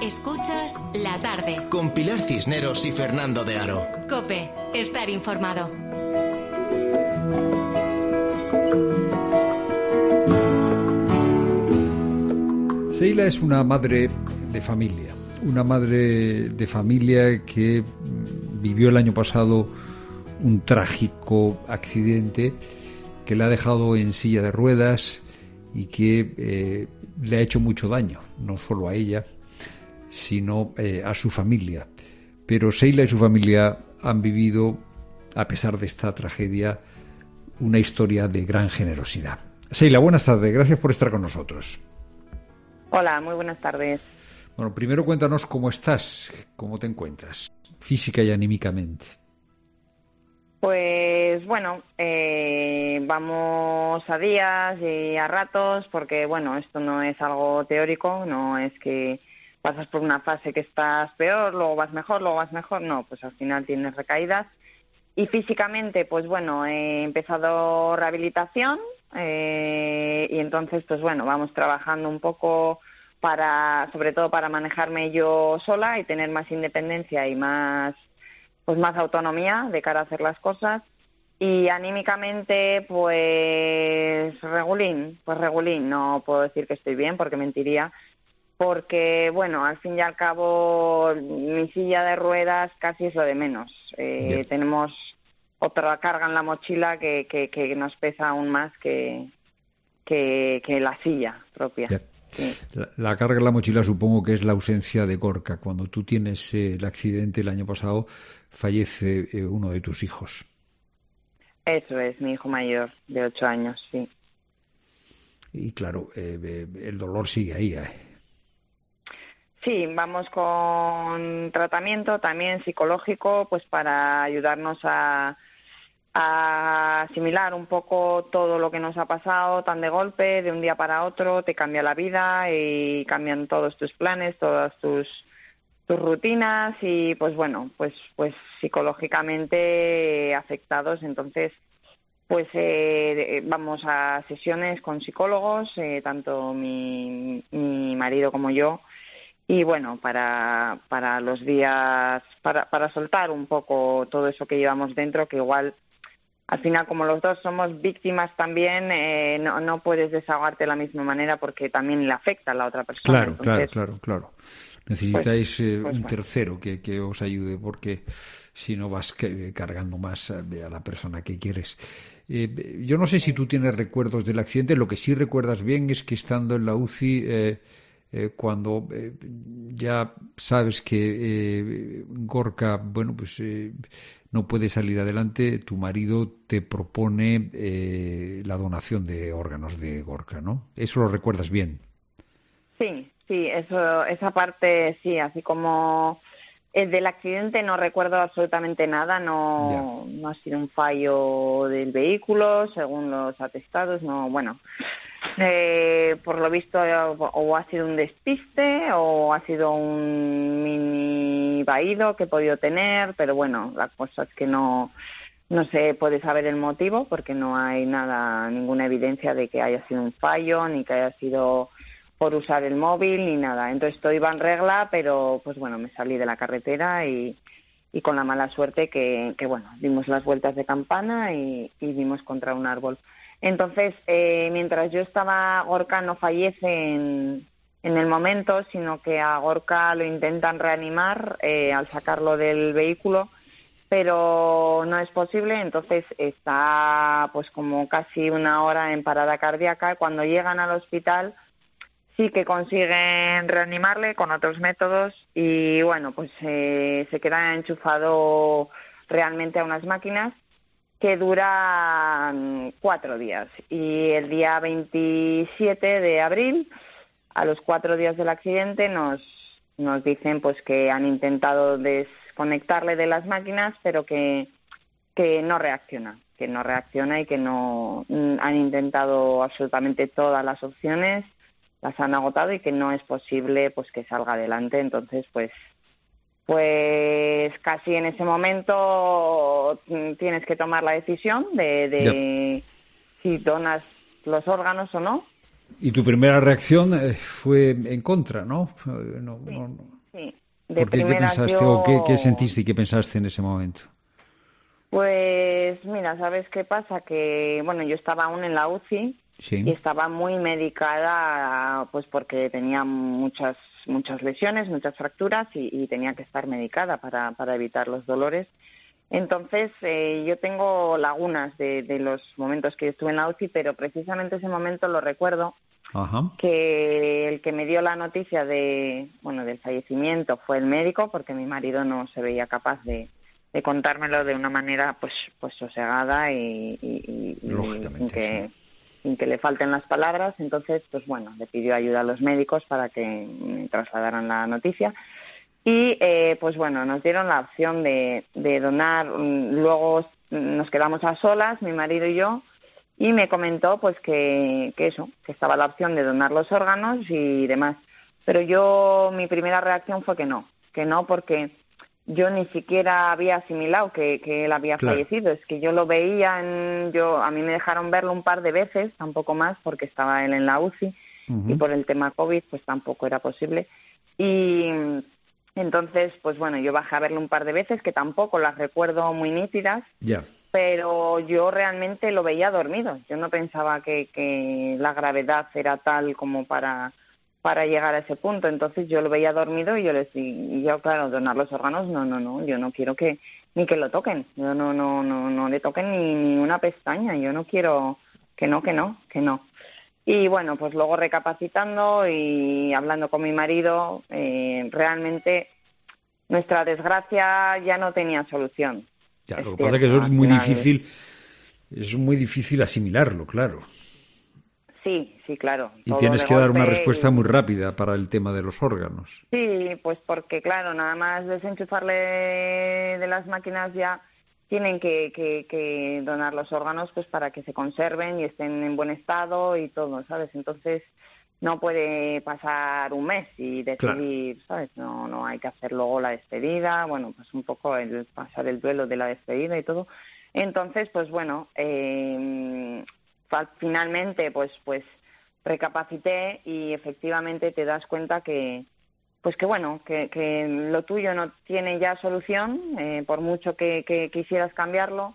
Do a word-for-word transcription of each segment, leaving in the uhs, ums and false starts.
Escuchas La Tarde con Pilar Cisneros y Fernando de Aro. COPE, estar informado. Seila es una madre de familia, una madre de familia que vivió el año pasado un trágico accidente que la ha dejado en silla de ruedas y que eh, le ha hecho mucho daño, no solo a ella, sino eh, a su familia. Pero Seila y su familia han vivido, a pesar de esta tragedia, una historia de gran generosidad. Seila, buenas tardes, gracias por estar con nosotros. Hola, muy buenas tardes. Bueno, primero cuéntanos cómo estás, cómo te encuentras, física y anímicamente. Pues bueno, eh, vamos a días y a ratos, porque bueno, esto no es algo teórico, no es que pasas por una fase que estás peor, luego vas mejor, luego vas mejor, no, pues al final tienes recaídas. Y físicamente, pues bueno, he empezado rehabilitación eh, y entonces, pues bueno, vamos trabajando un poco para, sobre todo para manejarme yo sola y tener más independencia y más, pues más autonomía de cara a hacer las cosas. Y anímicamente, pues regulín, pues regulín, no puedo decir que estoy bien porque mentiría, porque, bueno, al fin y al cabo, mi silla de ruedas casi es lo de menos. Eh, tenemos otra carga en la mochila que, que, que nos pesa aún más que, que, que la silla propia. Sí. La, la carga en la mochila supongo que es la ausencia de Gorka. Cuando tú tienes eh, el accidente el año pasado, fallece eh, uno de tus hijos. Eso es, mi hijo mayor, de ocho años, sí. Y claro, eh, eh, el dolor sigue ahí, ¿eh? Sí, vamos con tratamiento también psicológico, pues para ayudarnos a, a asimilar un poco todo lo que nos ha pasado tan de golpe, de un día para otro, te cambia la vida y cambian todos tus planes, todas tus tus rutinas y pues bueno, pues pues psicológicamente afectados. Entonces, pues eh, vamos a sesiones con psicólogos, eh, tanto mi, mi marido como yo. Y bueno, para para los días, para, para soltar un poco todo eso que llevamos dentro, que igual, al final, como los dos somos víctimas también, eh, no, no puedes desahogarte de la misma manera porque también le afecta a la otra persona. Claro, Entonces, claro, claro, claro. Necesitáis pues, eh, pues un bueno. tercero que, que os ayude porque si no vas cargando más a, a la persona que quieres. Eh, yo no sé si tú tienes recuerdos del accidente, lo que sí recuerdas bien es que estando en la U C I... Eh, Eh, cuando eh, ya sabes que eh, Gorka, bueno, pues eh, no puede salir adelante, tu marido te propone eh, la donación de órganos de Gorka, ¿no? Eso lo recuerdas bien. Sí, sí, eso, esa parte sí, así como el del accidente no recuerdo absolutamente nada, no, no ha sido un fallo del vehículo, según los atestados, no, bueno. Eh, por lo visto o ha sido un despiste o ha sido un mini vaído que he podido tener, pero bueno, la cosa es que no no se puede saber el motivo porque no hay nada, ninguna evidencia de que haya sido un fallo ni que haya sido por usar el móvil ni nada. Entonces todo iba en regla, pero pues bueno, me salí de la carretera y, y con la mala suerte que, que bueno, dimos las vueltas de campana y, y dimos contra un árbol. Entonces, eh, mientras yo estaba, Gorka no fallece en, en el momento, sino que a Gorka lo intentan reanimar eh, al sacarlo del vehículo, pero no es posible, entonces está pues como casi una hora en parada cardíaca. Cuando llegan al hospital sí que consiguen reanimarle con otros métodos y bueno, pues eh, se queda enchufado realmente a unas máquinas que duran cuatro días. Y el día veintisiete de abril, a los cuatro días del accidente, nos, nos dicen pues que han intentado desconectarle de las máquinas, pero que, que no reacciona, que no reacciona y que no han intentado absolutamente todas las opciones, las han agotado y que no es posible pues que salga adelante. Entonces, pues Pues casi en ese momento tienes que tomar la decisión de, de yep. si donas los órganos o no. Y tu primera reacción fue en contra, ¿no? no, sí. no, no. Sí. De ¿Por qué? ¿Qué pensaste yo... o qué, qué sentiste y qué pensaste en ese momento? Pues mira, ¿sabes qué pasa? Que, bueno, yo estaba aún en la U C I Sí. y estaba muy medicada, pues porque tenía muchas muchas lesiones, muchas fracturas y, y tenía que estar medicada para, para evitar los dolores. Entonces, eh, yo tengo lagunas de, de los momentos que estuve en la U C I, pero precisamente ese momento lo recuerdo. Ajá. Que el que me dio la noticia de, bueno, del fallecimiento fue el médico, porque mi marido no se veía capaz de, de contármelo de una manera pues pues sosegada y, y, y sin que sí. sin que le falten las palabras. Entonces, pues bueno, le pidió ayuda a los médicos para que me trasladaran la noticia. Y eh, pues bueno, nos dieron la opción de, de donar. Luego nos quedamos a solas, mi marido y yo, y me comentó pues que, que eso, que estaba la opción de donar los órganos y demás. Pero yo, mi primera reacción fue que no, que no porque yo ni siquiera había asimilado que, que él había claro. fallecido. Es que yo lo veía, en, yo a mí me dejaron verlo un par de veces, tampoco más, porque estaba él en la U C I uh-huh. y por el tema COVID pues tampoco era posible. Y entonces, pues bueno, yo bajé a verlo un par de veces, que tampoco las recuerdo muy nítidas. Ya. Yeah. Pero yo realmente lo veía dormido. Yo no pensaba que, que la gravedad era tal como para, para llegar a ese punto. Entonces yo lo veía dormido y yo les y yo, claro, donar los órganos, no, no, no. Yo no quiero que ni que lo toquen. Yo no, no, no, no le toquen ni, ni una pestaña. Yo no quiero que no, que no, que no. Y bueno, pues luego recapacitando y hablando con mi marido, eh, realmente nuestra desgracia ya no tenía solución. Ya, lo que pasa es que eso es muy difícil, es muy difícil asimilarlo, claro. Sí, sí, claro. Y tienes que dar una respuesta muy rápida para el tema de los órganos. Sí, pues porque, claro, nada más desenchufarle de las máquinas ya tienen que, que, que donar los órganos pues para que se conserven y estén en buen estado y todo, ¿sabes? Entonces no puede pasar un mes y decidir, claro. ¿sabes? No, no hay que hacer luego la despedida, bueno, pues un poco el pasar el duelo de la despedida y todo. Entonces, pues bueno, eh, finalmente, pues, pues recapacité y efectivamente te das cuenta que, pues que bueno, que, que lo tuyo no tiene ya solución, eh, por mucho que, que quisieras cambiarlo,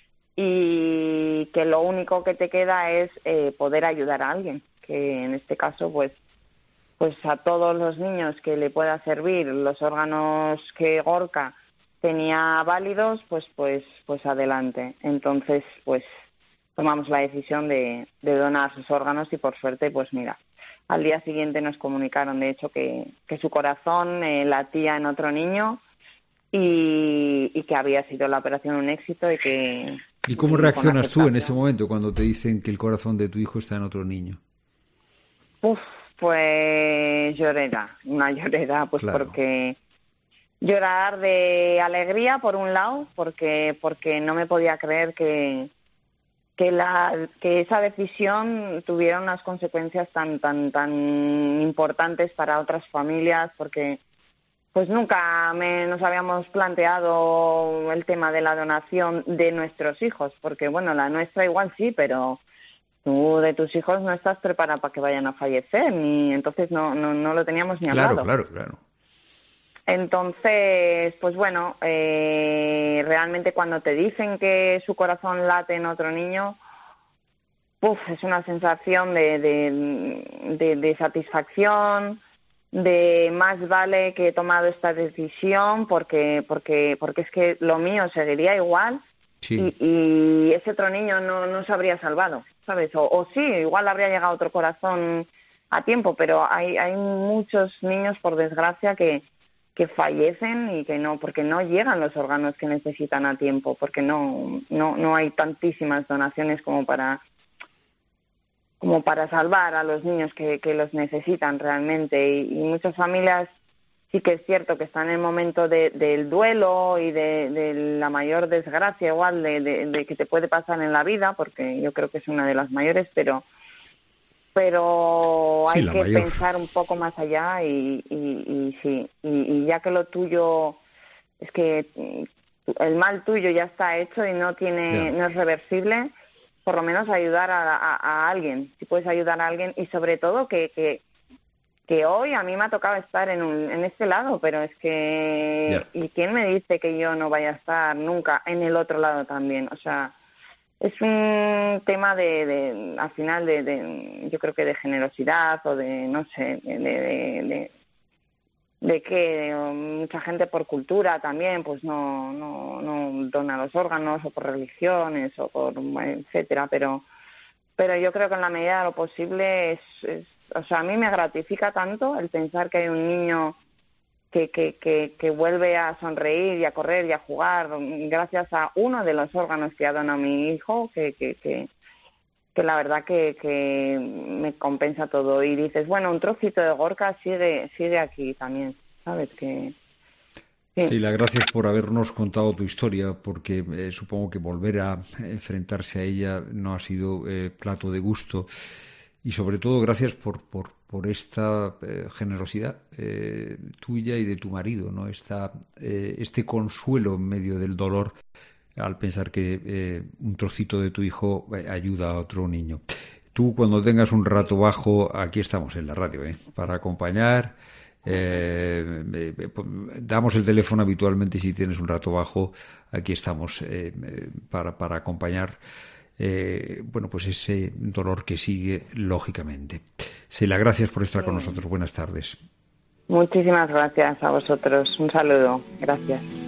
y que lo único que te queda es eh, poder ayudar a alguien. Que en este caso, pues, pues a todos los niños que le pueda servir los órganos que Gorka tenía válidos, pues, pues, pues adelante. Entonces, pues, tomamos la decisión de, de donar sus órganos y por suerte, pues mira, al día siguiente nos comunicaron, de hecho, que, que su corazón eh, latía en otro niño y, y que había sido la operación un éxito y que... ¿Y cómo reaccionas tú en ese momento cuando te dicen que el corazón de tu hijo está en otro niño? Uf, pues llorera, una llorera, pues claro. Porque llorar de alegría por un lado, porque porque no me podía creer que que la que esa decisión tuviera unas consecuencias tan tan tan importantes para otras familias, porque pues nunca me, nos habíamos planteado el tema de la donación de nuestros hijos, porque bueno, la nuestra igual sí, pero tú de tus hijos no estás preparada para que vayan a fallecer, ni entonces no no, no lo teníamos ni claro, hablado. Claro, claro, claro. Entonces, pues bueno, eh, realmente cuando te dicen que su corazón late en otro niño, uf, es una sensación de, de, de, de satisfacción, de más vale que he tomado esta decisión porque porque porque es que lo mío seguiría igual. Sí. Y, y ese otro niño no, no se habría salvado, ¿sabes? O, o sí, igual habría llegado otro corazón a tiempo, pero hay hay muchos niños, por desgracia, que, que fallecen y que no, porque no llegan los órganos que necesitan a tiempo, porque no no no hay tantísimas donaciones como para como para salvar a los niños que, que los necesitan realmente. Y, y muchas familias sí que es cierto que están en el momento de, del duelo y de, de la mayor desgracia igual de, de, de que te puede pasar en la vida, porque yo creo que es una de las mayores, pero pero hay sí, que mayor. pensar un poco más allá y, y, y sí, y, y ya que lo tuyo es que el mal tuyo ya está hecho y no tiene yeah. no es reversible, por lo menos ayudar a, a, a alguien, si puedes ayudar a alguien y sobre todo que, que que hoy a mí me ha tocado estar en, un, en este lado, pero es que... Yeah. ¿Y quién me dice que yo no vaya a estar nunca en el otro lado también? O sea, es un tema de, de al final, de, de yo creo que de generosidad o de, no sé, de... de, de de que mucha gente por cultura también pues no, no, no dona los órganos, o por religiones, o por etcétera, pero pero yo creo que en la medida de lo posible es, es o sea, a mí me gratifica tanto el pensar que hay un niño que, que, que, que vuelve a sonreír y a correr y a jugar gracias a uno de los órganos que ha donado mi hijo, que, que, que, que la verdad que, que me compensa todo. Y dices, bueno, un trocito de Gorka sigue sigue aquí también, ¿sabes? Que sí, sí, las gracias por habernos contado tu historia, porque eh, supongo que volver a enfrentarse a ella no ha sido eh, plato de gusto. Y sobre todo, gracias por, por, por esta eh, generosidad eh, tuya y de tu marido, ¿no? Esta, eh, este consuelo en medio del dolor al pensar que eh, un trocito de tu hijo eh, ayuda a otro niño. Tú, cuando tengas un rato bajo, aquí estamos en la radio, ¿eh? Para acompañar. Eh, eh, damos el teléfono habitualmente si tienes un rato bajo. Aquí estamos eh, eh, para, para acompañar eh, bueno, pues ese dolor que sigue, lógicamente. Sheila, gracias por estar con nosotros. Buenas tardes. Muchísimas gracias a vosotros. Un saludo. Gracias.